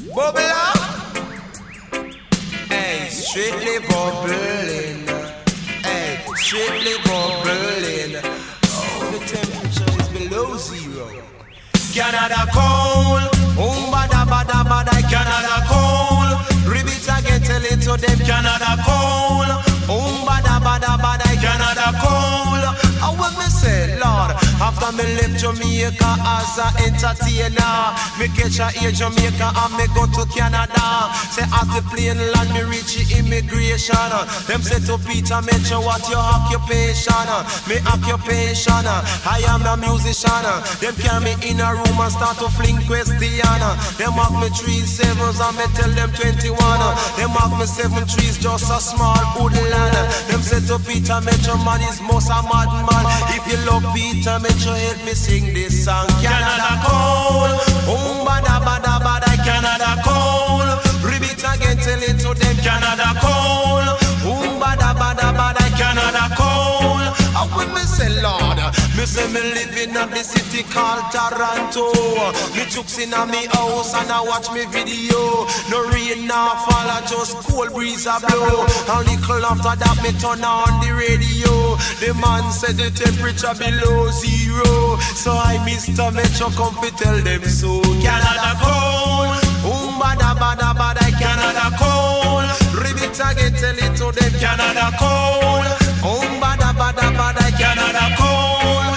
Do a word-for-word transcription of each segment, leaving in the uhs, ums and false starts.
Bubbler. Hey, strictly bubbling. Hey, strictly bubbling. Oh, the temperature is below zero. Canada cold. Um, bada, bada, bada. Canada cold. Ribbit again, tell it to them. Canada cold. Um, bada, bada, bada. Canada cold. I want me say, Lord, after me left Jamaica as a entertainer, me catch a air Jamaica and me go to Canada. Say as the plane land, me reach the immigration. Them say to Peter, mention what your occupation. Me occupation, I am a musician. Them carry me in a room and start to fling question. Them mark me three sevens and me tell them twenty-one. Them mark me seven trees, just a small woodland. Them say to Peter, mention man is most a madman. If you love Peter, make sure help me sing this song. Canada cold, um bada bada bada. Canada cold, ribbit again, tell it to them. Canada cold, um bada bada bada. Canada cold. I will me say Lord, me say me live in a the city called Toronto. Me chooks in a me house and I watch me video. No rain nor fall, I just cold breeze a blow. And little after that me turn on the radio. The man said the temperature below zero. So I Mister Metro come fi tell them so. Canada cold, um bada bada bada. Canada cold, ribbit again tell it to them. Canada cold, um bada bada bada. Canada cold.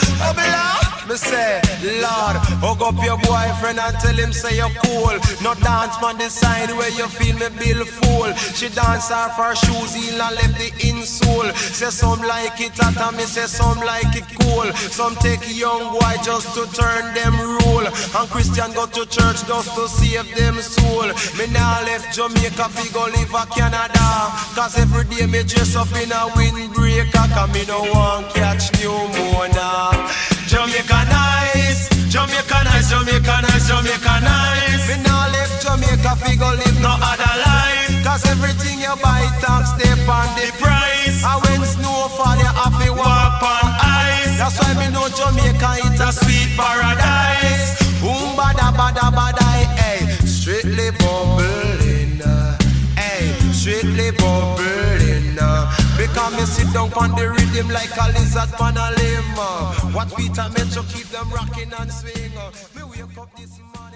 Me say, Lord, hug up your boyfriend and tell him say you're cool. No dance man decide where you feel me bill full. She dance her for shoes in and left the insole. Say some like it hot and me say some like it cool. Some take young boy just to turn them rule. And Christian go to church just to save them soul. Me now left Jamaica fi go live a Canada. Cause every day me dress up in a windbreaker. Cause me no want catch pneumonia. Jamaica nice, Jamaica nice, Jamaica nice, Jamaica nice. Me now left Jamaica fi go live no other life. Cause everything you buy tax step on the price. And when snow fall you have to walk on ice. That's why me know Jamaica is a sweet paradise. Boom bada bada bada, hey, strictly bubbling, hey, strictly bubbling. Because me sit down on the rhythm like a lizard on a limb. What Peter Metro keep them rocking and swing. Me wake up this morning.